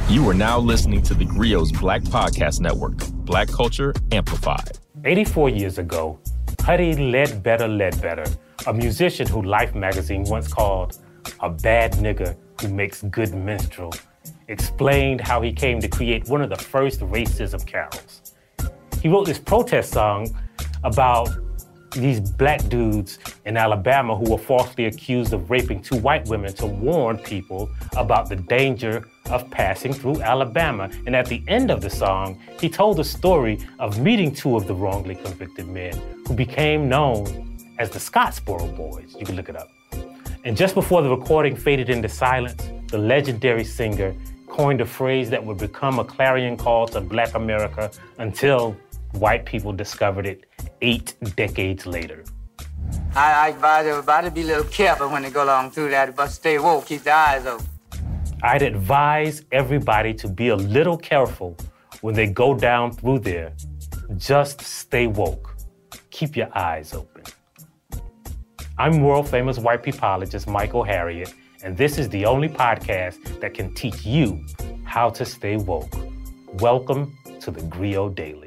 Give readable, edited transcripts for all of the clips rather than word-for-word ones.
You are now listening to the Grio's Black Podcast Network, Black Culture Amplified. 84 years ago, Huddie Ledbetter, a musician who Life magazine once called a bad nigga who makes good minstrel, explained how he came to create one of the first racism carols. He wrote this protest song about these black dudes in Alabama who were falsely accused of raping two white women to warn people about the danger of passing through Alabama. And at the end of the song, he told the story of meeting two of the wrongly convicted men who became known as the Scottsboro Boys. You can look it up. And just before the recording faded into silence, the legendary singer coined a phrase that would become a clarion call to Black America until white people discovered it 8 decades later. I advise everybody to be a little careful when they go along through that, but stay woke, keep their eyes open. I'd advise everybody to be a little careful when they go down through there. Just stay woke. Keep your eyes open. I'm world-famous white peopleologist Michael Harriot, and this is the only podcast that can teach you how to stay woke. Welcome to the Grio Daily.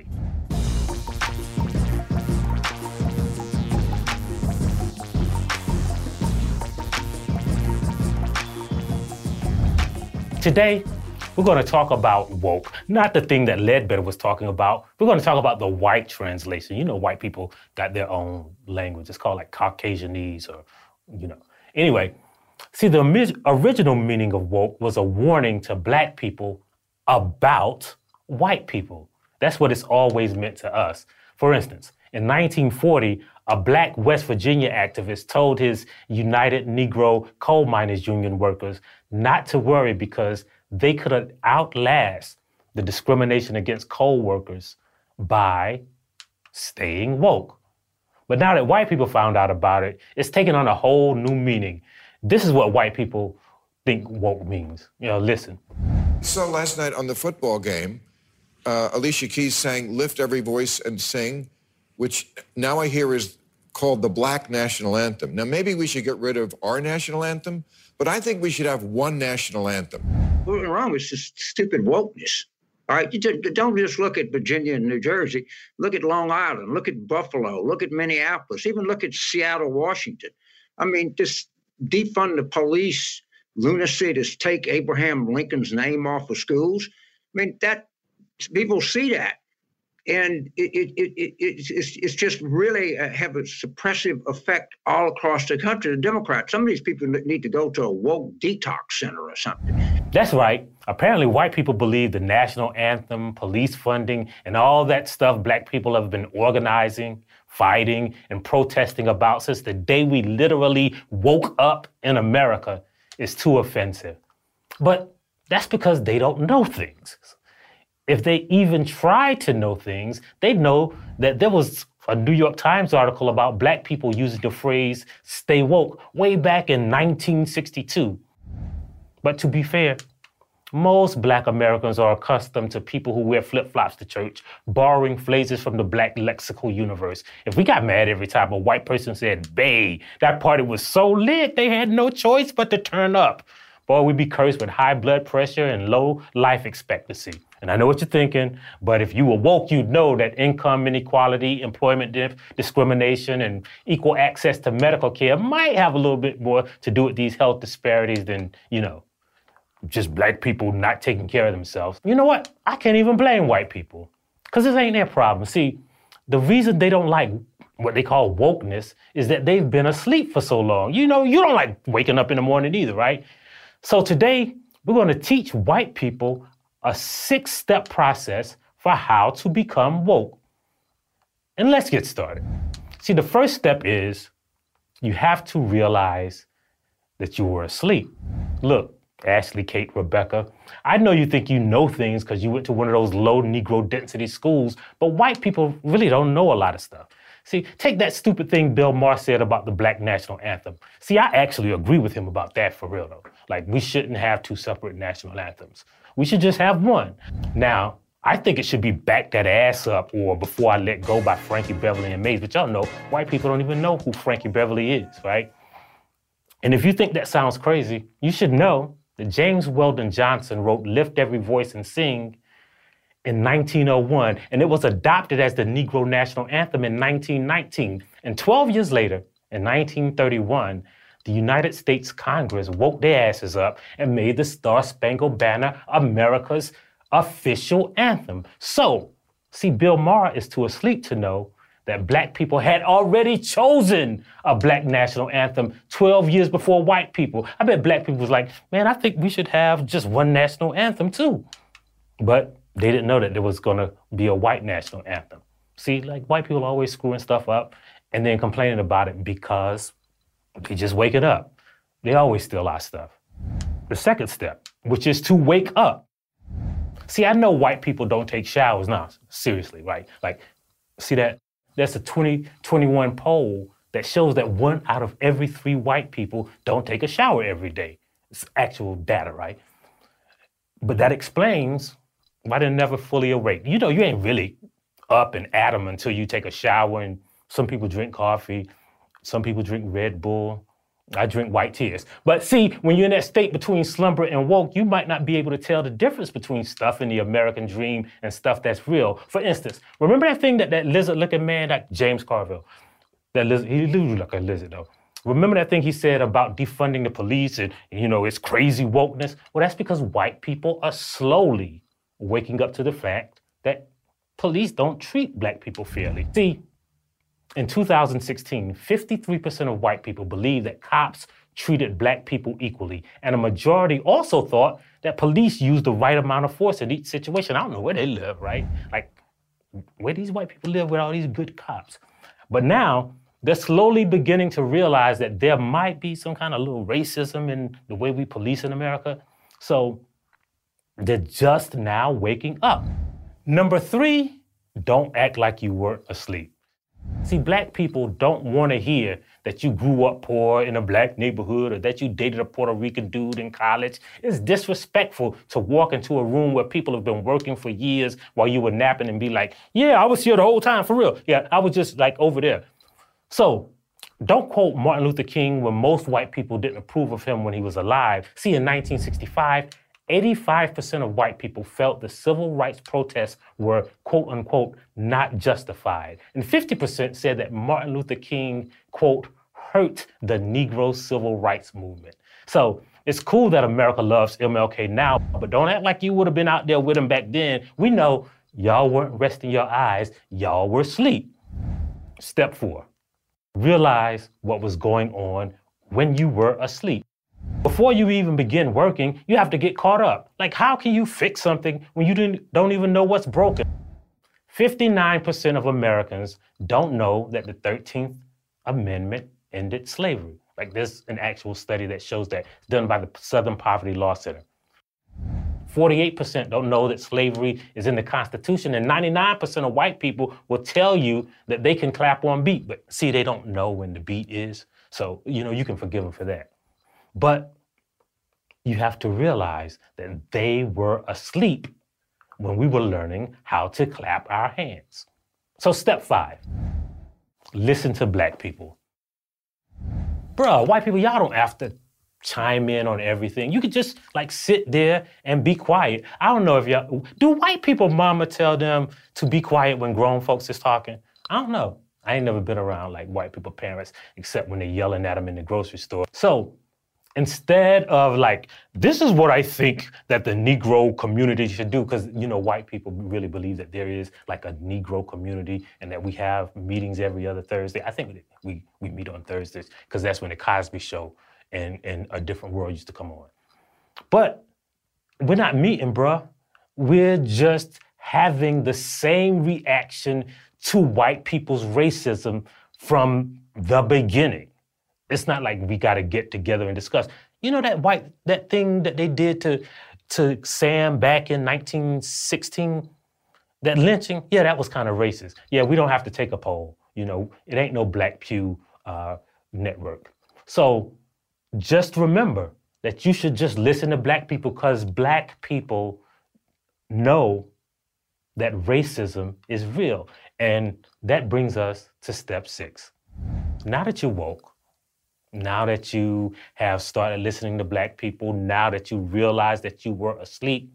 Today, we're going to talk about woke, not the thing that Ledbetter was talking about. We're going to talk about the white translation. You know, white people got their own language. It's called like Caucasianese or, you know. Anyway, see, the original meaning of woke was a warning to black people about white people. That's what it's always meant to us. For instance, in 1940, a black West Virginia activist told his United Negro Coal Miners Union workers not to worry because they could outlast the discrimination against coal workers by staying woke. But now that white people found out about it, it's taken on a whole new meaning. This is what white people think woke means. You know, listen. So last night on the football game, Alicia Keys sang "Lift Every Voice and Sing," which now I hear is called the Black National Anthem. Now, maybe we should get rid of our national anthem, but I think we should have one national anthem. What's wrong with this stupid wokeness? All right, don't just look at Virginia and New Jersey. Look at Long Island, look at Buffalo, look at Minneapolis, even look at Seattle, Washington. I mean, this defund the police lunacy to take Abraham Lincoln's name off of schools. I mean, that people see that. And it's just really have a suppressive effect all across the country. The Democrats, some of these people need to go to a woke detox center or something. That's right. Apparently, white people believe the national anthem, police funding, and all that stuff black people have been organizing, fighting, and protesting about since the day we literally woke up in America is too offensive. But that's because they don't know things. If they even tried to know things, they'd know that there was a New York Times article about black people using the phrase stay woke way back in 1962. But to be fair, most black Americans are accustomed to people who wear flip-flops to church, borrowing phrases from the black lexical universe. If we got mad every time a white person said "bae," that party was so lit they had no choice but to turn up. Boy, we'd be cursed with high blood pressure and low life expectancy. And I know what you're thinking, but if you were woke, you'd know that income inequality, employment discrimination, and equal access to medical care might have a little bit more to do with these health disparities than, you know, just black people not taking care of themselves. You know what? I can't even blame white people, because this ain't their problem. See, the reason they don't like what they call wokeness is that they've been asleep for so long. You know, you don't like waking up in the morning either, right? So today, we're going to teach white people a 6-step process for how to become woke. And let's get started. See, the first step is you have to realize that you were asleep. Look, Ashley, Kate, Rebecca, I know you think you know things because you went to one of those low Negro density schools, but white people really don't know a lot of stuff. See, take that stupid thing Bill Maher said about the Black National Anthem. See, I actually agree with him about that for real, though. Like, we shouldn't have 2 separate national anthems. We should just have one. Now, I think it should be Back That Ass Up or Before I Let Go by Frankie Beverly and Maze. But y'all know, white people don't even know who Frankie Beverly is, right? And if you think that sounds crazy, you should know that James Weldon Johnson wrote Lift Every Voice and Sing in 1901, and it was adopted as the Negro National Anthem in 1919. And 12 years later, in 1931, the United States Congress woke their asses up and made the Star-Spangled Banner America's official anthem. So, see, Bill Maher is too asleep to know that black people had already chosen a black national anthem 12 years before white people. I bet black people was like, man, I think we should have just one national anthem too. But they didn't know that there was gonna be a white national anthem. See, like white people always screwing stuff up and then complaining about it because they just waking up. They always steal our stuff. The second step, which is to wake up. See, I know white people don't take showers now, seriously, right? Like, see that? That's a 2021 poll that shows that 1 out of every 3 white people don't take a shower every day. It's actual data, right? But that explains why they're never fully awake. You know, you ain't really up and at 'em until you take a shower, and some people drink coffee, some people drink Red Bull. I drink white tears. But see, when you're in that state between slumber and woke, you might not be able to tell the difference between stuff in the American dream and stuff that's real. For instance, remember that thing that lizard-looking man, that James Carville, that lizard, he looked like a lizard though. Remember that thing he said about defunding the police and you know, it's crazy wokeness? Well, that's because white people are slowly waking up to the fact that police don't treat black people fairly. See, in 2016, 53% of white people believe that cops treated black people equally, and a majority also thought that police used the right amount of force in each situation. I don't know where they live, right? Like, where these white people live with all these good cops. But now, they're slowly beginning to realize that there might be some kind of little racism in the way we police in America. So they're just now waking up. Number 3, don't act like you weren't asleep. See, black people don't want to hear that you grew up poor in a black neighborhood or that you dated a Puerto Rican dude in college. It's disrespectful to walk into a room where people have been working for years while you were napping and be like, yeah, I was here the whole time, for real. Yeah, I was just like over there. So don't quote Martin Luther King when most white people didn't approve of him when he was alive. See, in 1965, 85% of white people felt the civil rights protests were, quote unquote, not justified. And 50% said that Martin Luther King, quote, hurt the Negro civil rights movement. So it's cool that America loves MLK now, but don't act like you would have been out there with him back then. We know y'all weren't resting your eyes, y'all were asleep. Step 4, realize what was going on when you were asleep. Before you even begin working, you have to get caught up. Like, how can you fix something when you don't even know what's broken? 59% of Americans don't know that the 13th Amendment ended slavery. Like, there's an actual study that shows that, done by the Southern Poverty Law Center. 48% don't know that slavery is in the Constitution, and 99% of white people will tell you that they can clap on beat, but see, they don't know when the beat is. So, you know, you can forgive them for that. But you have to realize that they were asleep when we were learning how to clap our hands. So step 5, listen to black people. Bruh, white people, y'all don't have to chime in on everything. You could just like sit there and be quiet. I don't know if y'all, do white people mama tell them to be quiet when grown folks is talking? I don't know. I ain't never been around like white people parents except when they're yelling at them in the grocery store. So instead of like, this is what I think that the Negro community should do, because, you know, white people really believe that there is like a Negro community and that we have meetings every other Thursday. I think we meet on Thursdays because that's when the Cosby Show and A Different World used to come on. But we're not meeting, bruh. We're just having the same reaction to white people's racism from the beginning. It's not like we got to get together and discuss. You know that thing that they did to Sam back in 1916, that lynching? Yeah, that was kind of racist. Yeah, we don't have to take a poll. You know, it ain't no Black Pew network. So just remember that you should just listen to black people because black people know that racism is real. And that brings us to step 6. Now that you're woke, Now that you have started listening to black people, now that you realize that you were asleep,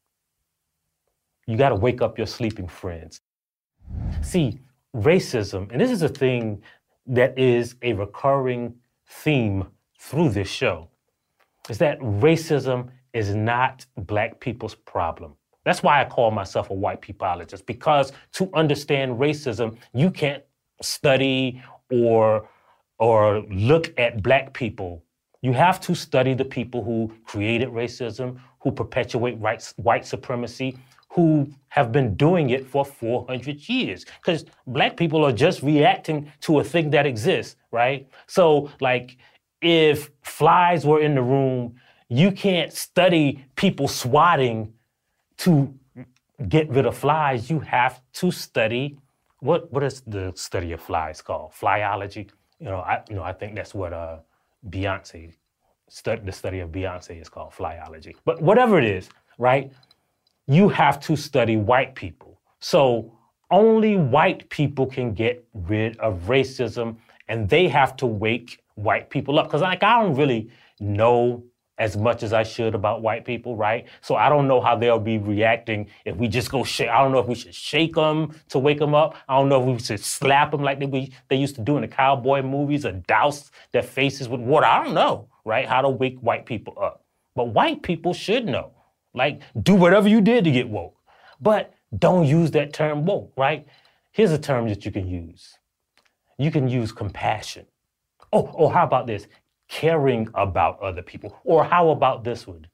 you got to wake up your sleeping friends. See, racism, and this is a thing that is a recurring theme through this show, is that racism is not black people's problem. That's why I call myself a white peopleologist, because to understand racism, you can't study or look at black people. You have to study the people who created racism, who perpetuate white supremacy, who have been doing it for 400 years. Because black people are just reacting to a thing that exists, right? So, like, if flies were in the room, you can't study people swatting to get rid of flies. You have to study, what is the study of flies called? Flyology? I think that's what the study of Beyonce is called, flyology. But whatever it is, right? You have to study white people. So only white people can get rid of racism, and they have to wake white people up. Because I don't really know as much as I should about white people, right? So I don't know how they'll be reacting if we just go shake. I don't know if we should shake them to wake them up. I don't know if we should slap them like they used to do in the cowboy movies, or douse their faces with water. I don't know, right? How to wake white people up. But white people should know. Like, do whatever you did to get woke. But don't use that term woke, right? Here's a term that you can use. You can use compassion. Oh, how about this? Caring about other people. Or how about this one?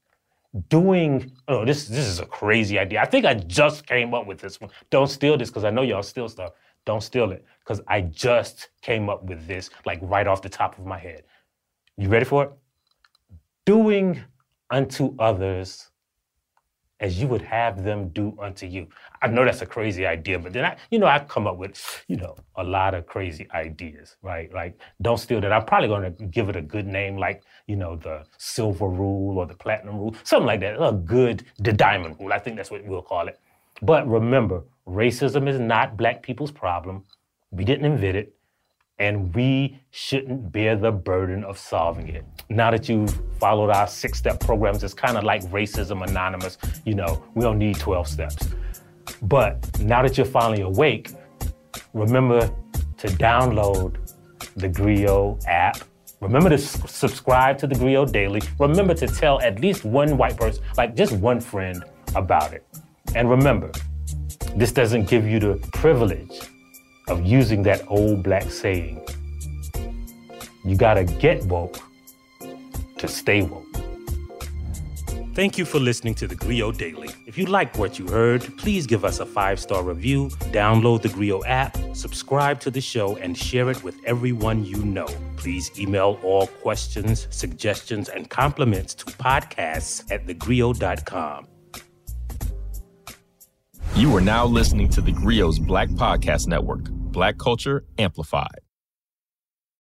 This is a crazy idea. I think I just came up with this one. Don't steal this, because I know y'all steal stuff. Don't steal it, because I just came up with this, like, right off the top of my head. You ready for it? Doing unto others as you would have them do unto you. I know that's a crazy idea, but then I come up with, a lot of crazy ideas, right? Like, don't steal that. I'm probably gonna give it a good name, like, the silver rule or the platinum rule, something like that. The diamond rule. I think that's what we'll call it. But remember, racism is not black people's problem. We didn't invent it, and we shouldn't bear the burden of solving it. Now that you've followed our 6-step programs, it's kind of like Racism Anonymous. We don't need 12 steps. But now that you're finally awake, remember to download the Griot app. Remember to subscribe to the Griot Daily. Remember to tell at least one white person, like just one friend, about it. And remember, this doesn't give you the privilege of using that old black saying, you gotta get woke to stay woke. Thank you for listening to the Griot Daily. If you liked what you heard, please give us a 5-star review, download the Griot app, subscribe to the show, and share it with everyone you know. Please email all questions, suggestions, and compliments to podcasts@thegriot.com. You are now listening to the Griot's Black Podcast Network, Black Culture Amplified.